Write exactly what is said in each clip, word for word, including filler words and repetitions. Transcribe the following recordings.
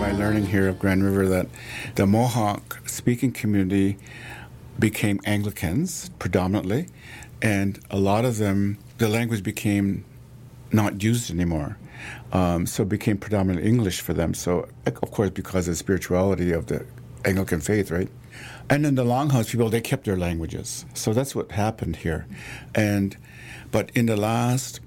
my learning here of Grand River that the Mohawk speaking community became Anglicans predominantly, and a lot of them, the language became not used anymore. Um, so it became predominantly English for them. So, of course, because of the spirituality of the Anglican faith, right? And then the Longhouse people, they kept their languages. So that's what happened here. And but in the last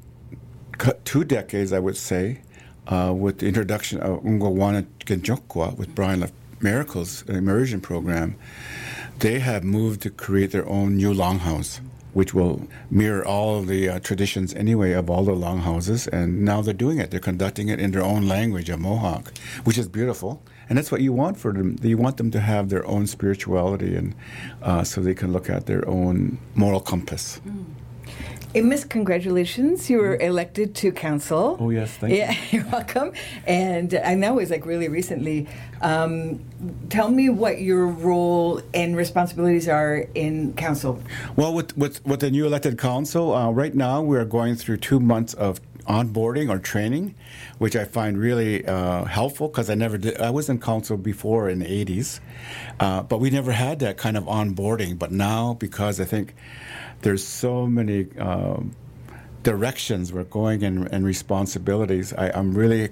two decades, I would say, uh, with the introduction of Ungawana Genjokwa with Brian of Miracles, an immersion program, they have moved to create their own new Longhouse, which will mirror all of the uh, traditions anyway of all the longhouses. And now they're doing it. They're conducting it in their own language of Mohawk, which is beautiful. And that's what you want for them. You want them to have their own spirituality, and uh, so they can look at their own moral compass. Mm. And Miss, congratulations. You were elected to council. Oh, yes, thank yeah, you. You're welcome. And, and that was like really recently. Um, tell me what your role and responsibilities are in council. Well, with, with, with the new elected council, uh, right now we're going through two months of onboarding or training, which I find really uh, helpful because I never did. I was in council before in the eighties, uh, but we never had that kind of onboarding. But now, because I think there's so many um, directions we're going in and responsibilities, I, I'm really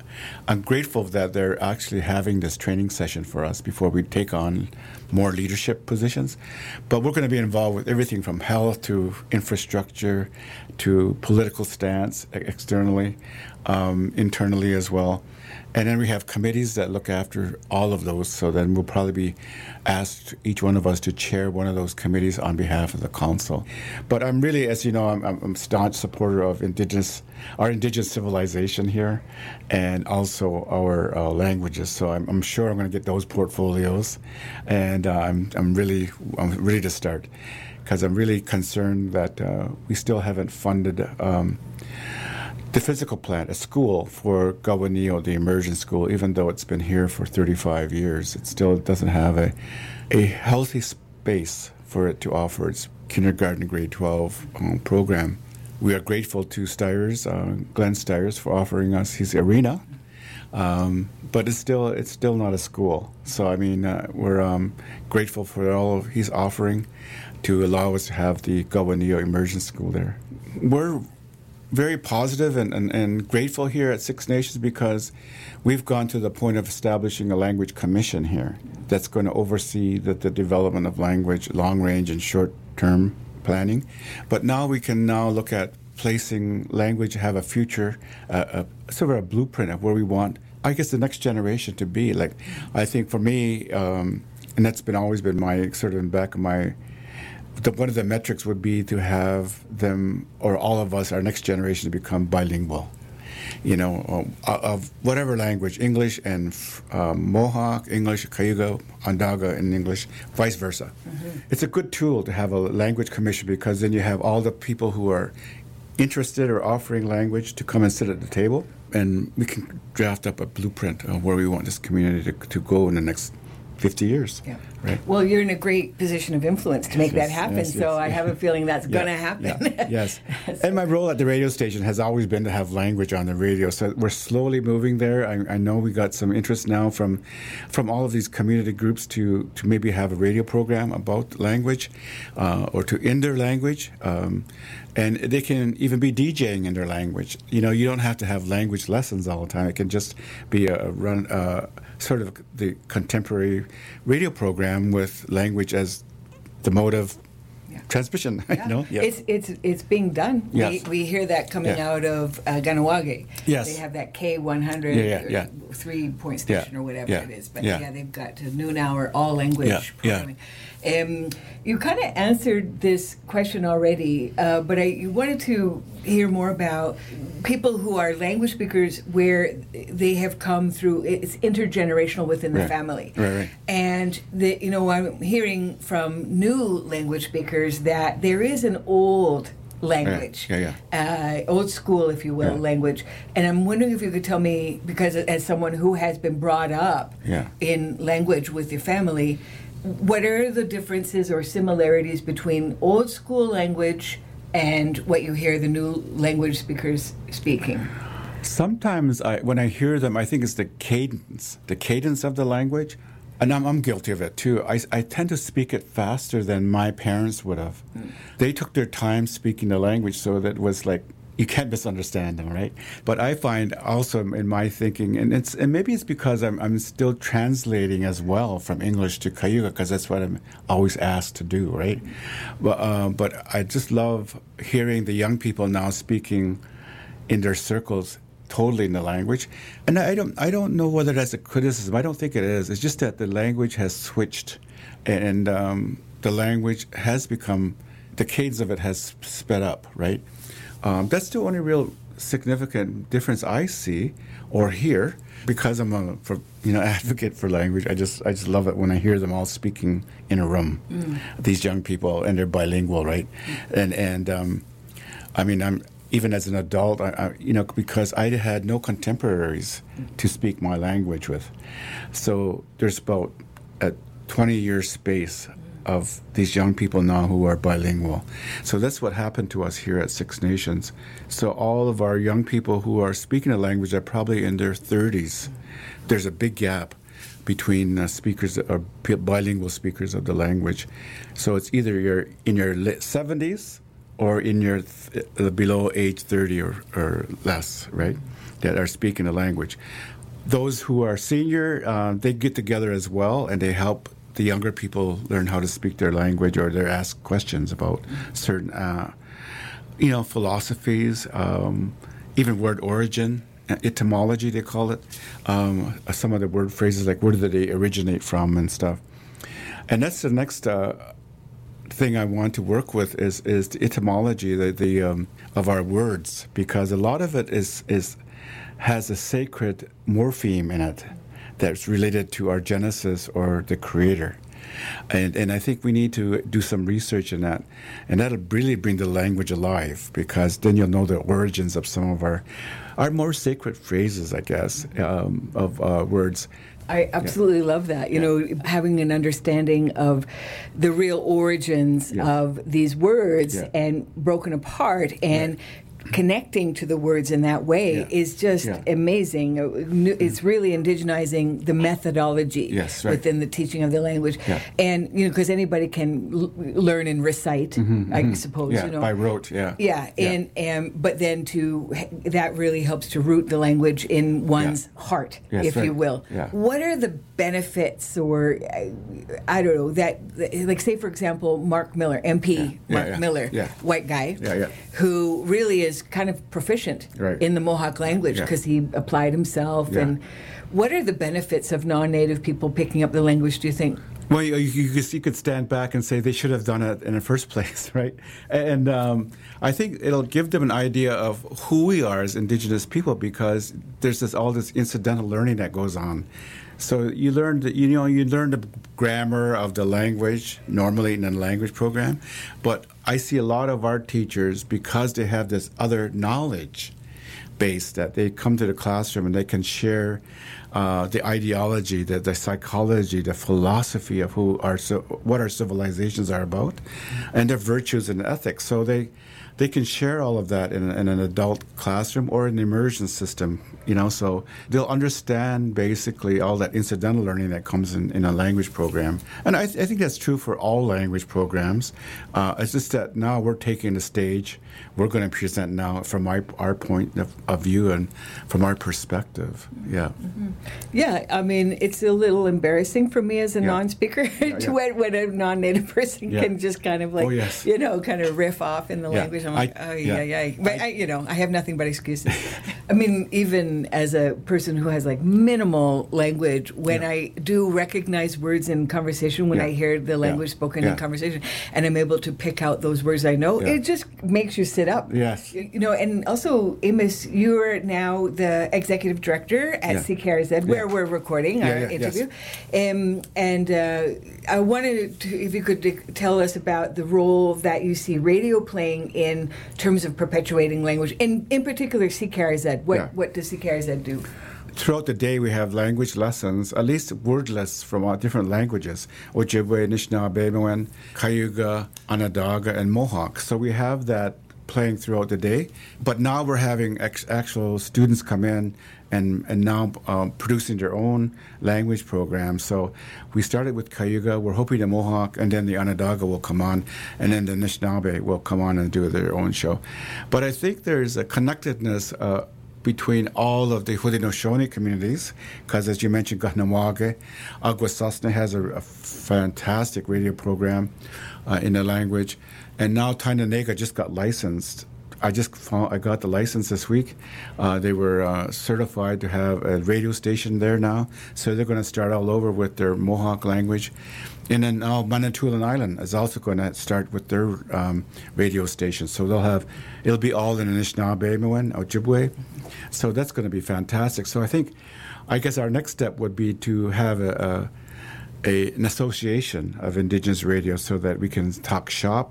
I'm grateful that they're actually having this training session for us before we take on more leadership positions. But we're going to be involved with everything from health to infrastructure to political stance externally, um, internally as well. And then we have committees that look after all of those. So then we'll probably be asked, each one of us, to chair one of those committees on behalf of the council. But I'm really, as you know, I'm, I'm a staunch supporter of indigenous, our indigenous civilization here, and also our uh, languages. So I'm, I'm sure I'm going to get those portfolios, and uh, I'm I'm really I'm ready to start, because I'm really concerned that uh, we still haven't funded Um, the physical plant, a school for Gawanio, the immersion school. Even though it's been here for thirty-five years, it still doesn't have a a healthy space for it to offer its kindergarten grade twelve um, program. We are grateful to Stiers, uh, Glenn Stiers, for offering us his arena, um, but it's still it's still not a school. So I mean, uh, we're um, grateful for all of he's offering to allow us to have the Gawanio immersion school there. We're very positive and, and, and grateful here at Six Nations, because we've gone to the point of establishing a language commission here that's going to oversee the, the development of language, long-range and short-term planning. But now we can now look at placing language, have a future, uh, a, sort of a blueprint of where we want, I guess, the next generation to be. Like, I think for me, um, and that's been always been my, sort of in the back of my The, one of the metrics would be to have them, or all of us, our next generation, to become bilingual, you know, of, of whatever language, English and um, Mohawk, English, Cayuga, Onondaga, and English, vice versa. Mm-hmm. It's a good tool to have a language commission, because then you have all the people who are interested or offering language to come and sit at the table, and we can draft up a blueprint of where we want this community to, to go in the next fifty years. Yeah. Right. Well, you're in a great position of influence to make yes, that happen, yes, yes, so yes. I have a feeling that's yeah, going to happen. Yeah, yes. And my role at the radio station has always been to have language on the radio, so we're slowly moving there. I, I know we got some interest now from from all of these community groups to, to maybe have a radio program about language, uh, or to in their language. Um, and they can even be DJing in their language. You know, you don't have to have language lessons all the time. It can just be a run, uh, sort of the contemporary radio program with language as the mode of yeah. transmission. Yeah. You know? Yeah. It's it's it's being done. Yes. We we hear that coming yeah. out of uh, Ganawage. Yes. They have that K one hundred yeah, yeah, yeah. three point station yeah. or whatever yeah. it is. But yeah. yeah, they've got a noon hour all language yeah. programming. Yeah. Um, you kind of answered this question already, uh, but I wanted to hear more about people who are language speakers where they have come through, it's intergenerational within the right. family. Right, right. And, the, you know, I'm hearing from new language speakers that there is an old language, yeah, yeah, yeah. Uh, old school, if you will, yeah. language. And I'm wondering if you could tell me, because as someone who has been brought up yeah. in language with your family, what are the differences or similarities between old school language and what you hear the new language speakers speaking? Sometimes I, when I hear them, I think it's the cadence, the cadence of the language. And I'm, I'm guilty of it too. I, I tend to speak it faster than my parents would have. Mm. They took their time speaking the language, so that it was like, you can't misunderstand them, right? But I find also in my thinking, and it's and maybe it's because I'm I'm still translating as well from English to Cayuga, because that's what I'm always asked to do, right? But uh, but I just love hearing the young people now speaking in their circles totally in the language, and I don't I don't know whether that's a criticism. I don't think it is. It's just that the language has switched, and um, the language has become, the cadence of it has sped up, right? Um, that's the only real significant difference I see or hear, because I'm a for, you know advocate for language. I just I just love it when I hear them all speaking in a room. Mm. These young people, and they're bilingual, right? Mm. And and um, I mean, I'm even as an adult, I, I, you know, because I had no contemporaries to speak my language with, so there's about a twenty year space of these young people now who are bilingual. So that's what happened to us here at Six Nations. So all of our young people who are speaking a language are probably in their thirties. There's a big gap between uh, speakers or bilingual speakers of the language. So it's either you're in your seventies or in your th- uh, below age thirty or, or less, right, that are speaking the language. Those who are senior, uh, they get together as well, and they help the younger people learn how to speak their language, or they're asked questions about certain, uh, you know, philosophies, um, even word origin, etymology, they call it. Um, some of the word phrases, like where did they originate from and stuff. And that's the next uh, thing I want to work with is is the etymology the, the um, of our words, because a lot of it is is has a sacred morpheme in it that's related to our Genesis or the Creator. And and I think we need to do some research in that. And that'll really bring the language alive, because then you'll know the origins of some of our our more sacred phrases, I guess, um, of uh, words. I absolutely yeah. love that. You yeah. know, having an understanding of the real origins yeah. of these words yeah. and broken apart, and yeah. connecting to the words in that way yeah. is just yeah. amazing. It's really indigenizing the methodology yes, right. within the teaching of the language. Yeah. And, you know, because anybody can l- learn and recite, mm-hmm, I mm-hmm. suppose, yeah, you know. by rote, yeah. Yeah, yeah. and, and but then to, that really helps to root the language in one's yeah. heart, yes, if right. you will. Yeah. What are the benefits, or, I don't know, that, like, say, for example, Mark Miller, M P yeah. Mark yeah, yeah. Miller, yeah. white guy, yeah, yeah. who really is kind of proficient right. in the Mohawk language, because yeah. he applied himself. Yeah. And what are the benefits of non-native people picking up the language, do you think? Well, you, you, you could stand back and say they should have done it in the first place, right? And um, I think it'll give them an idea of who we are as Indigenous people, because there's this all this incidental learning that goes on. So you learn, the, you know, you learn the grammar of the language normally in a language program, but I see a lot of our teachers, because they have this other knowledge base, that they come to the classroom and they can share uh, the ideology, the, the psychology, the philosophy of who our what our civilizations are about, and their virtues and ethics. So they they can share all of that in, in an adult classroom or an immersion system, you know, so they'll understand basically all that incidental learning that comes in, in a language program. And I, th- I think that's true for all language programs. Uh, it's just that now we're taking the stage. We're going to present now from our, our point of, of view and from our perspective. Yeah. Mm-hmm. Yeah, I mean, it's a little embarrassing for me as a yeah. non-speaker yeah, to yeah. when, when a non-native person yeah. can just kind of like, oh, yes. you know, kind of riff off in the yeah. language. I'm like, I, oh, yeah, yeah, yeah. But, I, I, you know, I have nothing but excuses. I mean, even as a person who has like minimal language, when yeah. I do recognize words in conversation, when yeah. I hear the language yeah. spoken yeah. in conversation, and I'm able to pick out those words I know, yeah. it just makes you sit up. Yes. You know, and also, Amos, you're now the executive director at yeah. C K R Z, where yeah. we're recording yeah, our yeah, interview. Yes. Um, and uh, I wanted to, if you could tell us about the role that you see radio playing in terms of perpetuating language, and in particular C K R Z. What, yeah. what does C K R Z do? Throughout the day, we have language lessons, at least word lists from all different languages: Ojibwe, Anishinaabe, Cayuga, Onondaga, and Mohawk. So we have that playing throughout the day. But now we're having ex- actual students come in and and now um, producing their own language programs. So we started with Cayuga. We're hoping the Mohawk and then the Onondaga will come on, and then the Anishinaabe will come on and do their own show. But I think there's a connectedness uh, between all of the Haudenosaunee communities, because as you mentioned, Kahnawake, Akwesasne has a, a fantastic radio program uh, in the language, and now Tainanega just got licensed. I just found, I got the license this week. Uh, they were uh, certified to have a radio station there now, so they're going to start all over with their Mohawk language. And then now Manitoulin Island is also going to start with their um, radio station. So they'll have, it'll be all in Anishinaabe, Ojibwe. So that's going to be fantastic. So I think, I guess our next step would be to have a, a, a an association of Indigenous radio so that we can talk shop.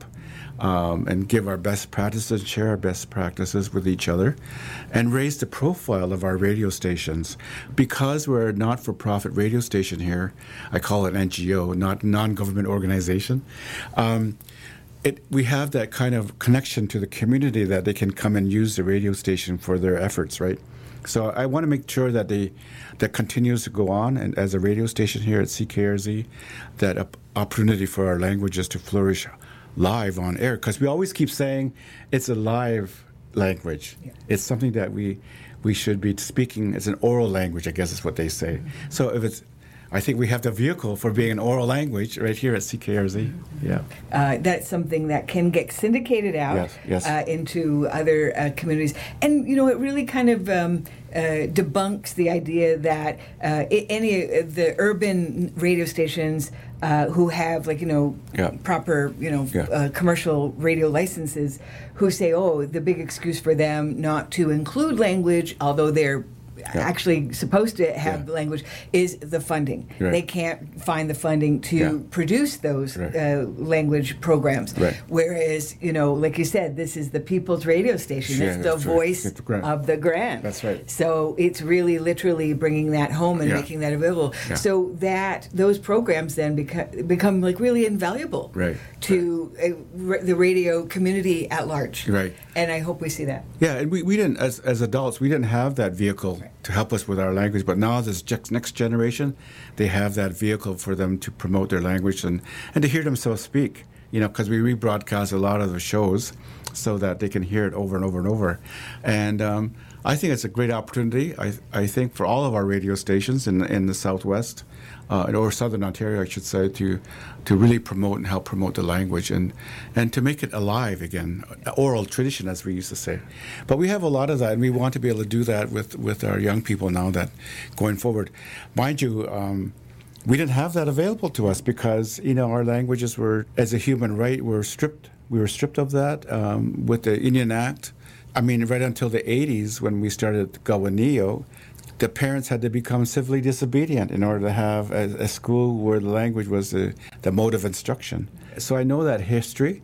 Um, and give our best practices, share our best practices with each other, and raise the profile of our radio stations. Because we're a not-for-profit radio station here, I call it N G O, not non-government organization, um, it, we have that kind of connection to the community that they can come and use the radio station for their efforts, right? So I want to make sure that they that continues to go on, and as a radio station here at C K R Z, that op- opportunity for our languages to flourish live on air, because we always keep saying it's a live language. Yeah. It's something that we we should be speaking. It's an oral language, I guess is what they say. Mm-hmm. So if it's, I think we have the vehicle for being an oral language right here at C K R Z. Mm-hmm. Yeah, uh, that's something that can get syndicated out yes, yes. Uh, into other uh, communities, and you know it really kind of um, uh, debunks the idea that uh, any of the urban radio stations uh, who have like you know yeah. proper you know yeah. uh, commercial radio licenses, who say, oh, the big excuse for them not to include language, although they're Yeah. actually supposed to have yeah. language, is the funding. Right. They can't find the funding to yeah. produce those right. uh, language programs. Right. Whereas, you know, like you said, this is the people's radio station. Yeah, it's the that's right. voice It's the of the Grand. That's right. So it's really literally bringing that home and yeah. making that available. Yeah. So that those programs then become, become like really invaluable right. to right. Uh, r- the radio community at large. Right. And I hope we see that. Yeah, and we, we didn't, as, as adults, we didn't have that vehicle right. to help us with our language, but now this next generation, they have that vehicle for them to promote their language and, and to hear themselves speak, you know, because we rebroadcast a lot of the shows so that they can hear it over and over and over. And um, I think it's a great opportunity, I, I think, for all of our radio stations in, in the Southwest, uh, or Southern Ontario, I should say, to to really promote and help promote the language and, and to make it alive again, oral tradition, as we used to say. But we have a lot of that, and we want to be able to do that with, with our young people now that going forward. Mind you, um, we didn't have that available to us because, you know, our languages were, as a human right, were stripped. We were stripped of that um, with the Indian Act. I mean, right until the eighties when we started Gawanio, the parents had to become civilly disobedient in order to have a, a school where the language was the, the mode of instruction. So I know that history,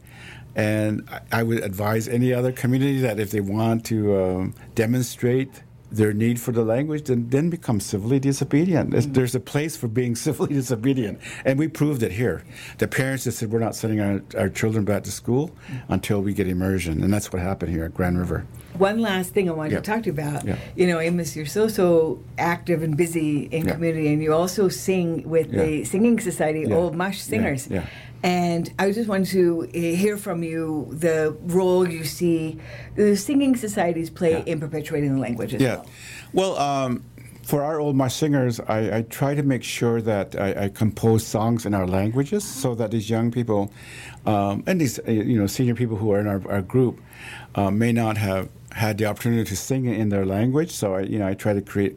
and I, I would advise any other community that if they want to um, demonstrate their need for the language, then, then become civilly disobedient. Mm-hmm. There's a place for being civilly disobedient, and we proved it here. The parents just said, we're not sending our, our children back to school mm-hmm. until we get immersion, and that's what happened here at Grand River. One last thing I wanted yeah. to talk to you about. Yeah. You know, Amos, you're so, so active and busy in yeah. community, and you also sing with yeah. the Singing Society, yeah. Old Mush Singers. Yeah. Yeah. And I just wanted to hear from you the role you see the singing societies play yeah. in perpetuating the language as yeah. well. Well, um, for our Old Mush Singers, I, I try to make sure that I, I compose songs in our languages so that these young people um, and these uh, you know senior people who are in our, our group uh, may not have had the opportunity to sing in their language. So I, you know, I try to create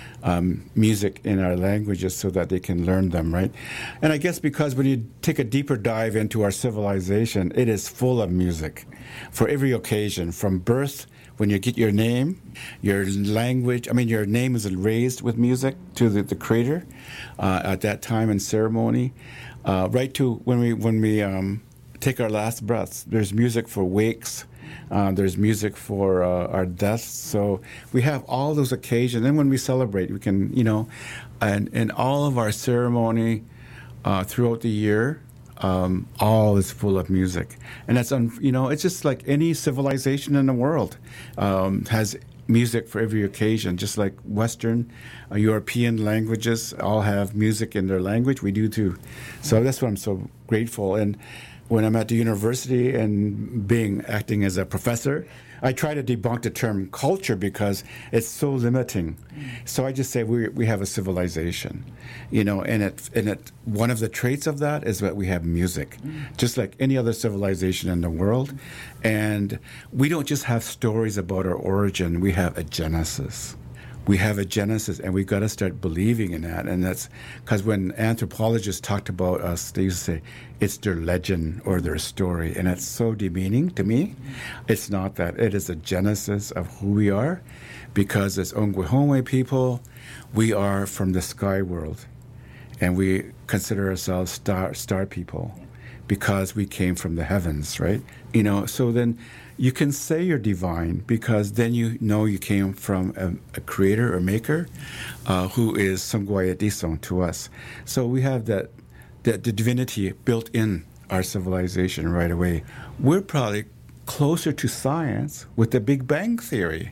Um, music in our languages so that they can learn them, right? And I guess because when you take a deeper dive into our civilization, it is full of music for every occasion, from birth, when you get your name, your language, I mean, your name is raised with music to the, the creator uh, at that time in ceremony, uh, right to when we, when we um, take our last breaths. There's music for wakes. Uh, there's music for uh, our deaths. So we have all those occasions. Then when we celebrate, we can, you know, and in all of our ceremony uh, throughout the year, Um, all is full of music, and that's un, you know it's just like any civilization in the world um, has music for every occasion. Just like Western uh, European languages all have music in their language, we do too. So that's what I'm so grateful. And when I'm at the university and being acting as a professor, I try to debunk the term culture because it's so limiting. So I just say we we have a civilization, you know, and it and it one of the traits of that is that we have music, just like any other civilization in the world, and we don't just have stories about our origin. We have a genesis. We have a genesis, and we've got to start believing in that. And that's because when anthropologists talked about us, they used to say it's their legend or their story, and it's so demeaning to me. It's not that. It is a genesis of who we are, because as Ongwehongwe people, we are from the sky world, and we consider ourselves star star people because we came from the heavens, right? You know, so then you can say you're divine because then you know you came from a, a creator or maker uh, who is Songwaya Disong to us. So we have that, that the divinity built in our civilization right away. We're probably closer to science with the Big Bang Theory.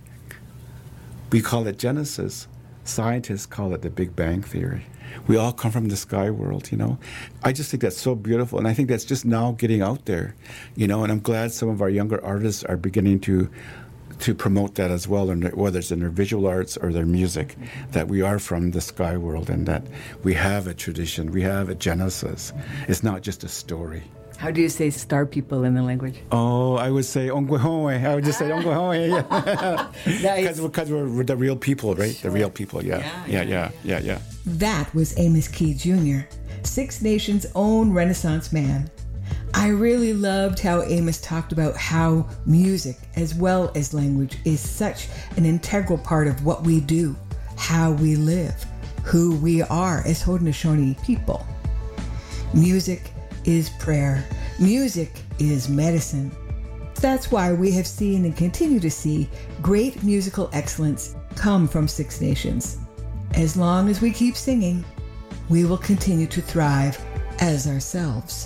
We call it Genesis. Scientists call it the Big Bang Theory. We all come from the sky world, you know. I just think that's so beautiful, and I think that's just now getting out there, you know, and I'm glad some of our younger artists are beginning to to promote that as well, and whether it's in their visual arts or their music, that we are from the sky world and that we have a tradition, we have a genesis. It's not just a story. How do you say star people in the language? Oh, I would say Ongwehongwe. I would just say Ongwehongwe, yeah. Because we're, we're the real people, right? Sure. The real people, yeah. Yeah, yeah, yeah, yeah, yeah. That was Amos Key Junior, Six Nations' own Renaissance man. I really loved how Amos talked about how music, as well as language, is such an integral part of what we do, how we live, who we are as Haudenosaunee people. Music is prayer. Music is medicine. That's why we have seen and continue to see great musical excellence come from Six Nations. As long as we keep singing, we will continue to thrive as ourselves.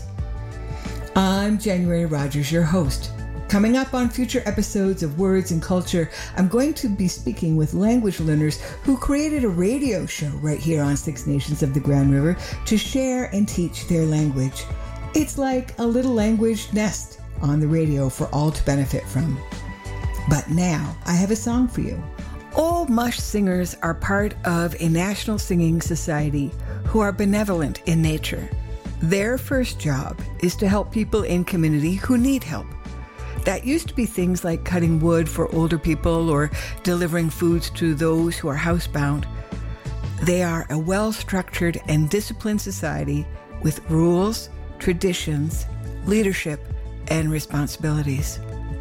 I'm January Rogers, your host. Coming up on future episodes of Words and Culture, I'm going to be speaking with language learners who created a radio show right here on Six Nations of the Grand River to share and teach their language. It's like a little language nest on the radio for all to benefit from. But now I have a song for you. Old Mush singers are part of a national singing society who are benevolent in nature. Their first job is to help people in community who need help. That used to be things like cutting wood for older people or delivering foods to those who are housebound. They are a well-structured and disciplined society with rules, traditions, leadership, and responsibilities.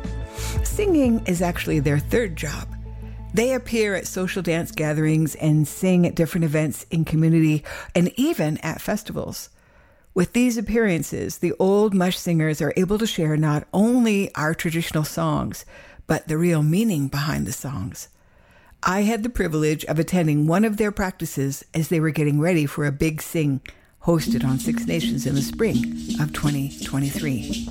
Singing is actually their third job. They appear at social dance gatherings and sing at different events in community and even at festivals. With these appearances, the old Mush singers are able to share not only our traditional songs, but the real meaning behind the songs. I had the privilege of attending one of their practices as they were getting ready for a big sing hosted on Six Nations in the spring of twenty twenty-three.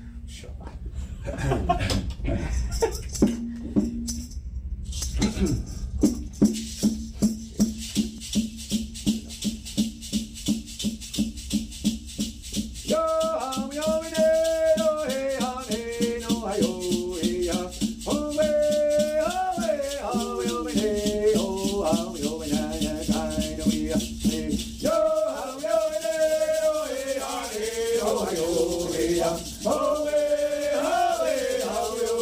Shut up.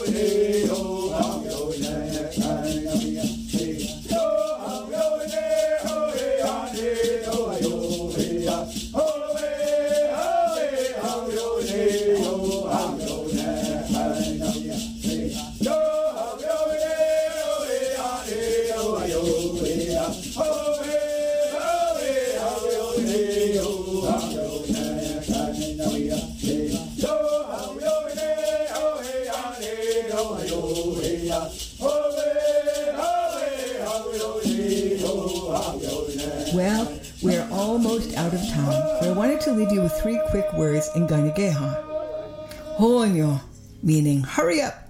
Well, we're almost out of time, but I wanted to leave you with three quick words in Gainageha. Ho'onyo, meaning hurry up,